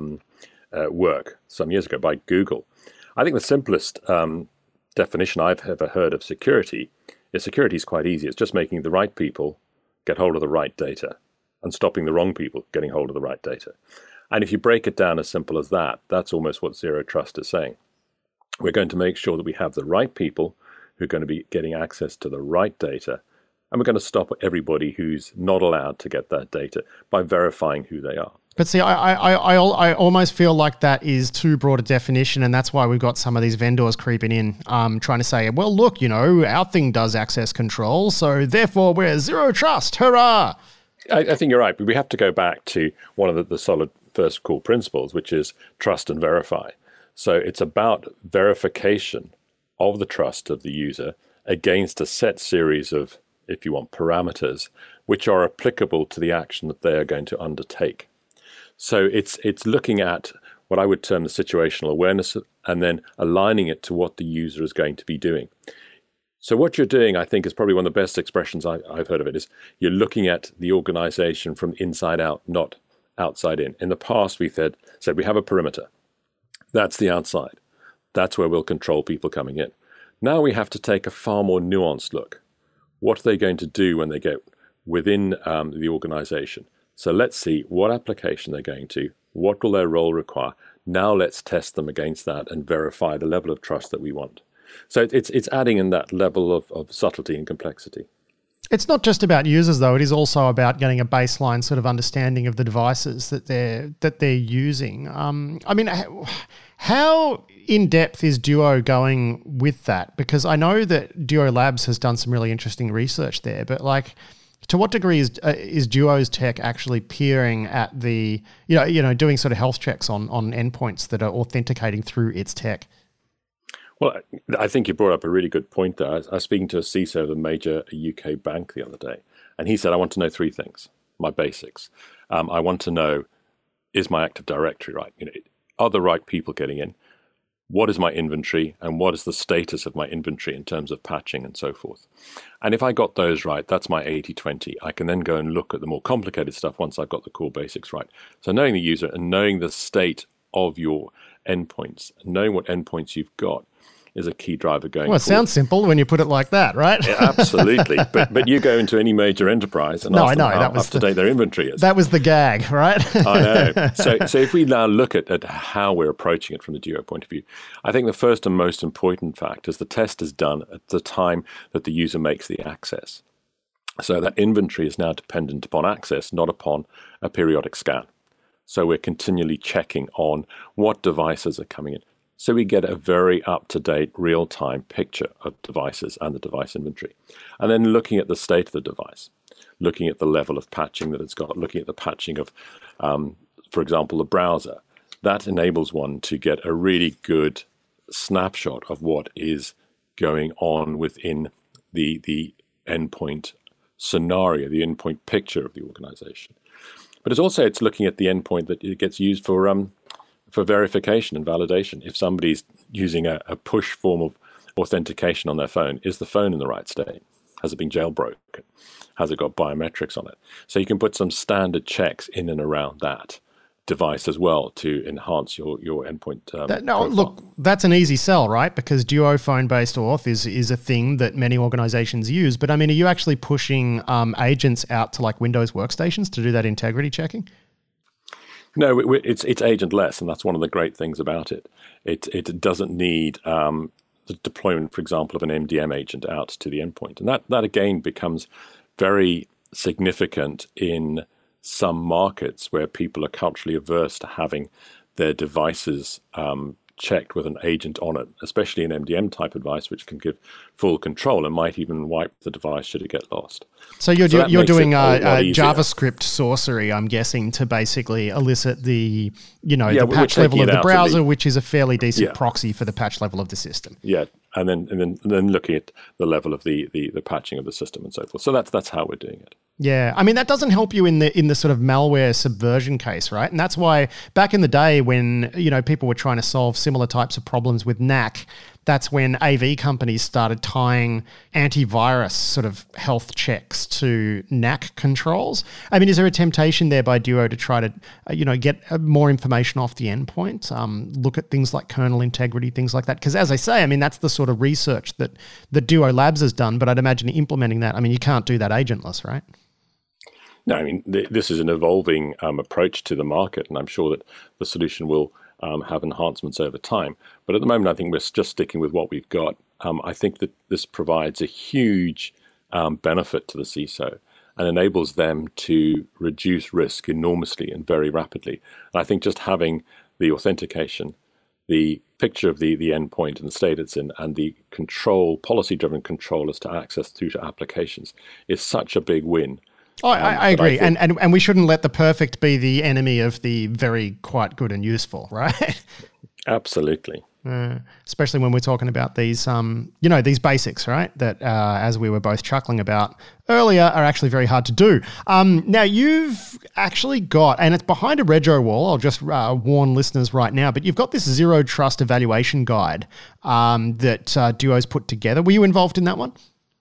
work some years ago by Google. I think the simplest definition I've ever heard of security is quite easy. It's just making the right people get hold of the right data and stopping the wrong people getting hold of the right data. And if you break it down as simple as that, that's almost what Zero Trust is saying. We're going to make sure that we have the right people who are going to be getting access to the right data, and we're going to stop everybody who's not allowed to get that data by verifying who they are. But see, I almost feel like that is too broad a definition, and that's why we've got some of these vendors creeping in, trying to say, well, look, our thing does access control, so therefore we're Zero Trust, hurrah! I think you're right, but we have to go back to one of the solid first core principles, which is trust and verify. So it's about verification of the trust of the user against a set series of if you want, parameters, which are applicable to the action that they are going to undertake. So it's looking at what I would term the situational awareness and then aligning it to what the user is going to be doing. So what you're doing, I think, is probably one of the best expressions I've heard of it, is you're looking at the organization from inside out, not outside in. In the past, we said we have a perimeter. That's the outside. That's where we'll control people coming in. Now we have to take a far more nuanced look. What are they going to do when they get within the organization? So let's see what application they're going to, what will their role require. Now let's test them against that and verify the level of trust that we want. So it's adding in that level of subtlety and complexity. It's not just about users, though. It is also about getting a baseline sort of understanding of the devices that they're using. I mean, how in depth is Duo going with that? Because I know that Duo Labs has done some really interesting research there, but like, to what degree is Duo's tech actually peering at the doing sort of health checks on endpoints that are authenticating through its tech? Well, I think you brought up a really good point there. I was speaking to a CISO of a major UK bank the other day, and he said, I want to know three things, my basics. I want to know, is my Active Directory right? Are the right people getting in? What is my inventory, and what is the status of my inventory in terms of patching and so forth? And if I got those right, that's my 80-20. I can then go and look at the more complicated stuff once I've got the core basics right. So knowing the user and knowing the state of your endpoints, and knowing what endpoints you've got, is a key driver going forward. Well, it sounds simple when you put it like that, right? Yeah, absolutely. But you go into any major enterprise and ask them how up-to-date their inventory is. That was the gag, right? I know. So if we now look at how we're approaching it from the Duo point of view, I think the first and most important fact is the test is done at the time that the user makes the access. So that inventory is now dependent upon access, not upon a periodic scan. So we're continually checking on what devices are coming in. So we get a very up-to-date, real-time picture of devices and the device inventory. And then looking at the state of the device, looking at the level of patching that it's got, looking at the patching of, for example, the browser. That enables one to get a really good snapshot of what is going on within the endpoint scenario, the endpoint picture of the organization. But it's looking at the endpoint that it gets used for verification and validation. If somebody's using a push form of authentication on their phone, is the phone in the right state? Has it been jailbroken? Has it got biometrics on it? So you can put some standard checks in and around that device as well to enhance your endpoint profile. Look, that's an easy sell, right? Because Duo phone-based auth is a thing that many organizations use. But I mean, are you actually pushing agents out to like Windows workstations to do that integrity checking? No, it's agentless, and that's one of the great things about it. It doesn't need the deployment, for example, of an MDM agent out to the endpoint. And that again becomes very significant in some markets where people are culturally averse to having their devices checked with an agent on it, especially an MDM type device, which can give full control and might even wipe the device should it get lost. So you're doing JavaScript sorcery, I'm guessing, to basically elicit the the patch level of the browser, which is a fairly decent proxy for the patch level of the system. Yeah, and then looking at the level of the patching of the system and so forth. So that's how we're doing it. Yeah, I mean, that doesn't help you in the sort of malware subversion case, right? And that's why back in the day when, people were trying to solve similar types of problems with NAC, that's when AV companies started tying antivirus sort of health checks to NAC controls. I mean, is there a temptation there by Duo to try to, get more information off the endpoint, look at things like kernel integrity, things like that? Because as I say, I mean, that's the sort of research that the Duo Labs has done, but I'd imagine implementing that, I mean, you can't do that agentless, right? No, I mean, this is an evolving approach to the market, and I'm sure that the solution will have enhancements over time. But at the moment, I think we're just sticking with what we've got. I think that this provides a huge benefit to the CISO and enables them to reduce risk enormously and very rapidly. And I think just having the authentication, the picture of the endpoint and the state it's in, and the control, policy-driven control as to access through to applications is such a big win. Oh, I agree. And we shouldn't let the perfect be the enemy of the very quite good and useful, right? Absolutely. Especially when we're talking about these, these basics, right? That, as we were both chuckling about earlier, are actually very hard to do. Now, you've actually got, and it's behind a Rego wall, I'll just warn listeners right now, but you've got this Zero Trust evaluation guide that Duo's put together. Were you involved in that one?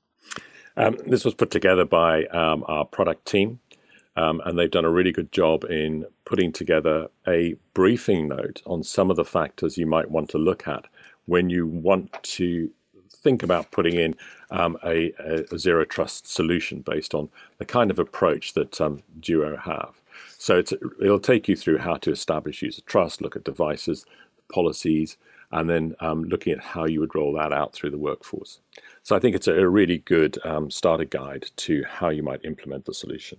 This was put together by our product team. And they've done a really good job in putting together a briefing note on some of the factors you might want to look at when you want to think about putting in a zero trust solution based on the kind of approach that Duo have. So it'll take you through how to establish user trust, look at devices, policies, and then looking at how you would roll that out through the workforce. So I think it's a really good starter guide to how you might implement the solution.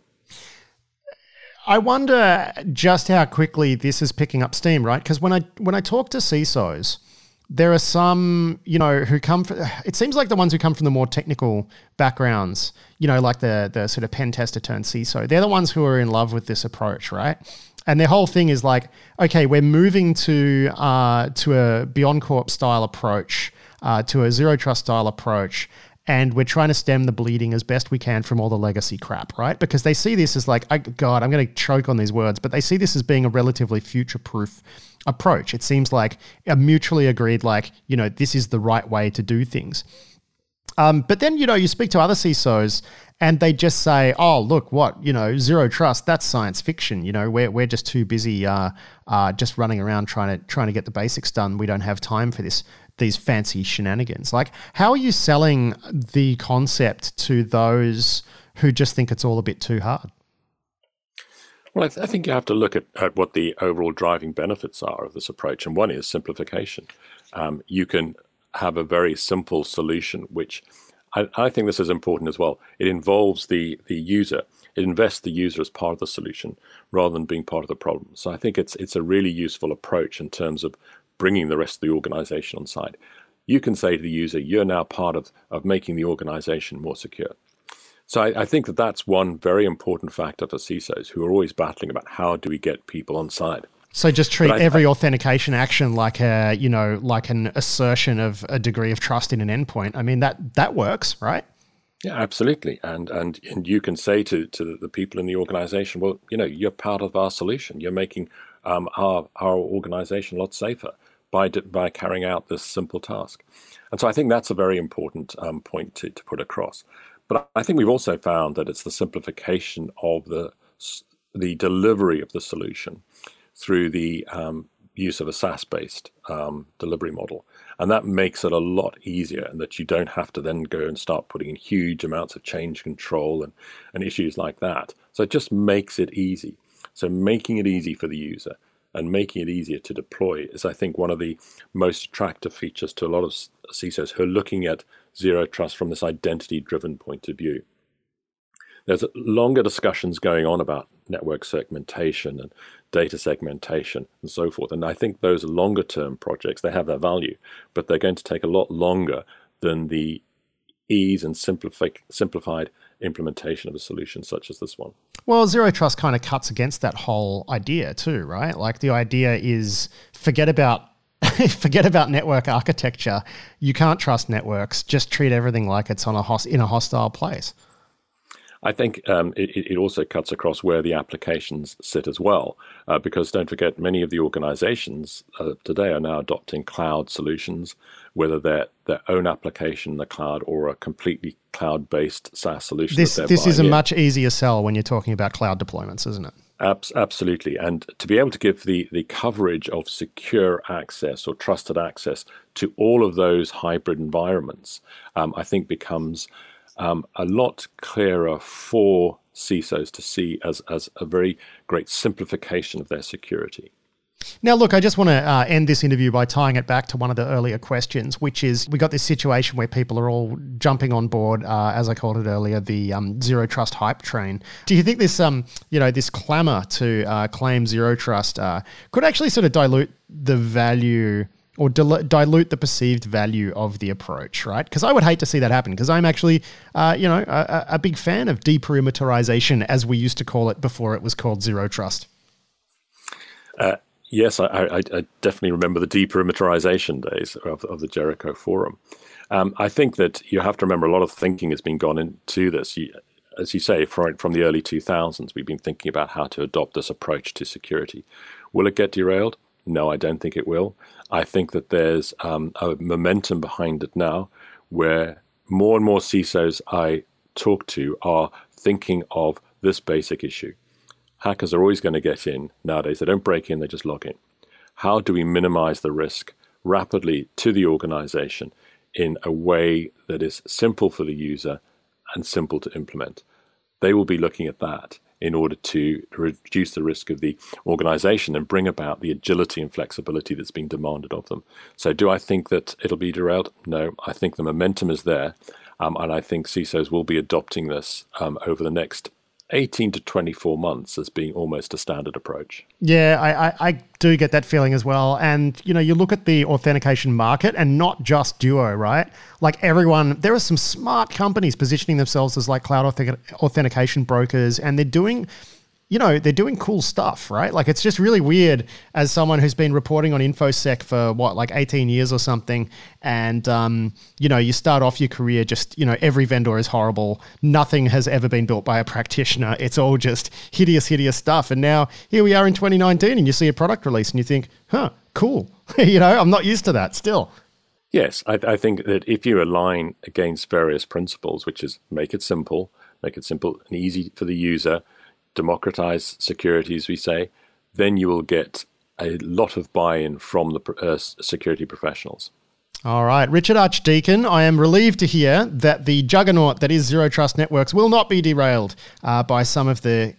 I wonder just how quickly this is picking up steam, right? Because when I talk to CISOs, there are some, who come from, it seems like the ones who come from the more technical backgrounds, like the sort of pen tester turned CISO, they're the ones who are in love with this approach, right? And their whole thing is like, okay, we're moving to a BeyondCorp style approach, to a Zero Trust style approach, and we're trying to stem the bleeding as best we can from all the legacy crap, right? Because they see this as like, God, I'm going to choke on these words, but they see this as being a relatively future-proof approach. It seems like a mutually agreed, this is the right way to do things. But then, you speak to other CISOs and they just say, oh, look, what, Zero Trust, that's science fiction. We're just too busy just running around trying to get the basics done. We don't have time for these fancy shenanigans. Like, how are you selling the concept to those who just think it's all a bit too hard? Well, I think you have to look at what the overall driving benefits are of this approach. And one is simplification. You can have a very simple solution, which I think this is important as well. It involves the user. It invests the user as part of the solution rather than being part of the problem. So I think it's a really useful approach in terms of bringing the rest of the organization on side. You can say to the user, you're now part of making the organization more secure. So I think that's one very important factor for CISOs who are always battling about how do we get people on side. So just treat every authentication action like like an assertion of a degree of trust in an endpoint. I mean, that works, right? Yeah, absolutely. And you can say to the people in the organization, well, you're part of our solution. You're making our organization a lot safer by carrying out this simple task. And so I think that's a very important point to put across. But I think we've also found that it's the simplification of the delivery of the solution through the use of a SaaS-based delivery model. And that makes it a lot easier, and that you don't have to then go and start putting in huge amounts of change control and issues like that. So it just makes it easy. So making it easy for the user and making it easier to deploy is, I think, one of the most attractive features to a lot of CISOs who are looking at Zero Trust from this identity-driven point of view. There's longer discussions going on about network segmentation and data segmentation and so forth. And I think those longer-term projects, they have their value, but they're going to take a lot longer than the ease and simplified implementation of a solution such as this one. Well, Zero Trust kind of cuts against that whole idea too, right? Like, the idea is forget about network architecture. You can't trust networks. Just treat everything like it's in a hostile place. I think it also cuts across where the applications sit as well, because don't forget, many of the organizations today are now adopting cloud solutions, whether they're their own application in the cloud or a completely cloud-based SaaS solution. This is a much easier sell when you're talking about cloud deployments, isn't it? Absolutely. And to be able to give the coverage of secure access or trusted access to all of those hybrid environments, I think becomes a lot clearer for CISOs to see as a very great simplification of their security. Now, look, I just want to end this interview by tying it back to one of the earlier questions, which is we got this situation where people are all jumping on board, as I called it earlier, the Zero Trust hype train. Do you think this, this clamor to claim Zero Trust could actually sort of dilute the value or dilute the perceived value of the approach, right? Because I would hate to see that happen, because I'm actually, a big fan of deperimeterization, as we used to call it before it was called Zero Trust. Yes, I definitely remember the deperimeterization days of the Jericho Forum. I think that you have to remember a lot of thinking has been gone into this. As you say, from the early 2000s, we've been thinking about how to adopt this approach to security. Will it get derailed? No, I don't think it will. I think that there's a momentum behind it now where more and more CISOs I talk to are thinking of this basic issue. Hackers are always going to get in nowadays. They don't break in, they just log in. How do we minimize the risk rapidly to the organization in a way that is simple for the user and simple to implement? They will be looking at that in order to reduce the risk of the organization and bring about the agility and flexibility that's being demanded of them. So do I think that it'll be derailed? No, I think the momentum is there. And I think CISOs will be adopting this over the next 18 to 24 months as being almost a standard approach. Yeah, I do get that feeling as well. And, you look at the authentication market and not just Duo, right? Like everyone, there are some smart companies positioning themselves as like cloud authentication brokers, and they're doing cool stuff, right? Like it's just really weird as someone who's been reporting on InfoSec for 18 years or something. And, you start off your career just, every vendor is horrible. Nothing has ever been built by a practitioner. It's all just hideous stuff. And now here we are in 2019 and you see a product release and you think, cool. I'm not used to that still. Yes, I think that if you align against various principles, which is make it simple and easy for the user, democratize security, as we say, then you will get a lot of buy-in from the security professionals. All right, Richard Archdeacon, I am relieved to hear that the juggernaut that is Zero Trust Networks will not be derailed by some of the,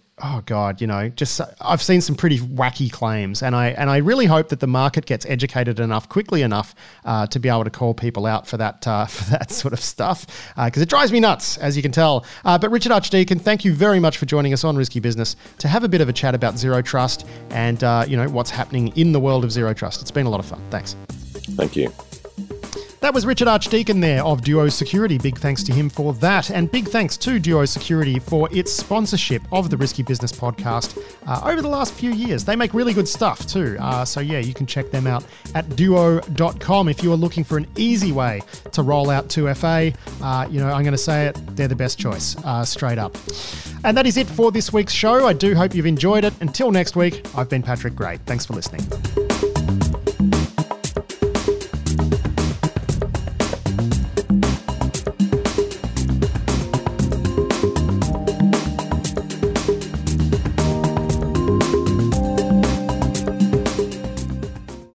I've seen some pretty wacky claims, and I really hope that the market gets educated enough, quickly enough, to be able to call people out for that sort of stuff, because it drives me nuts, as you can tell. But Richard Archdeacon, thank you very much for joining us on Risky Business to have a bit of a chat about Zero Trust and what's happening in the world of Zero Trust. It's been a lot of fun. Thanks. Thank you. That was Richard Archdeacon there of Duo Security. Big thanks to him for that. And big thanks to Duo Security for its sponsorship of the Risky Business podcast over the last few years. They make really good stuff too. So you can check them out at duo.com if you are looking for an easy way to roll out 2FA. I'm going to say it, they're the best choice, straight up. And that is it for this week's show. I do hope you've enjoyed it. Until next week, I've been Patrick Gray. Thanks for listening.